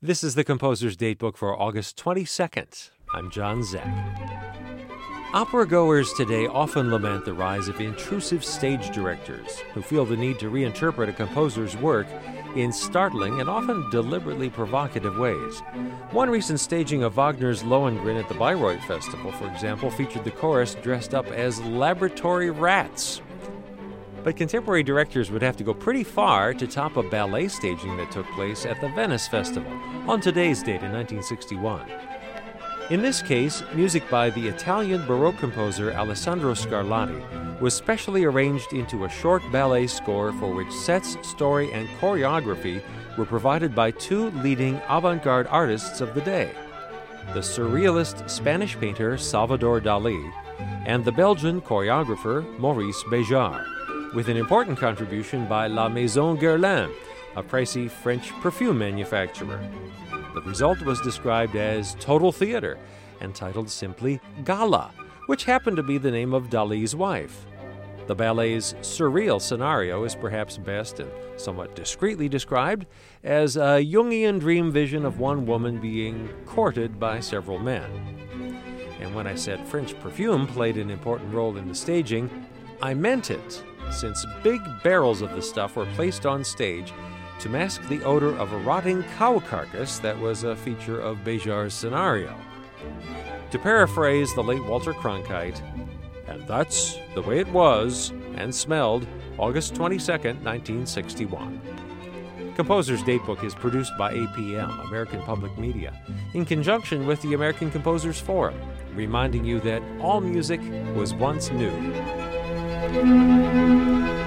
This is the Composer's Datebook for August 22nd. I'm John Zeck. Opera goers today often lament the rise of intrusive stage directors who feel the need to reinterpret a composer's work in startling and often deliberately provocative ways. One recent staging of Wagner's Lohengrin at the Bayreuth Festival, for example, featured the chorus dressed up as laboratory rats. But contemporary directors would have to go pretty far to top a ballet staging that took place at the Venice Festival on today's date in 1961. In this case, music by the Italian Baroque composer Alessandro Scarlatti was specially arranged into a short ballet score for which sets, story, and choreography were provided by two leading avant-garde artists of the day, the surrealist Spanish painter Salvador Dalí and the Belgian choreographer Maurice Béjart, with an important contribution by La Maison Guerlain, a pricey French perfume manufacturer. The result was described as total theater and titled simply Gala, which happened to be the name of Dalí's wife. The ballet's surreal scenario is perhaps best and somewhat discreetly described as a Jungian dream vision of one woman being courted by several men. And when I said French perfume played an important role in the staging, I meant it, since big barrels of the stuff were placed on stage to mask the odor of a rotting cow carcass that was a feature of Béjart's scenario. To paraphrase the late Walter Cronkite, and that's the way it was and smelled August 22nd, 1961. Composer's Datebook is produced by APM, American Public Media, in conjunction with the American Composers Forum, reminding you that all music was once new.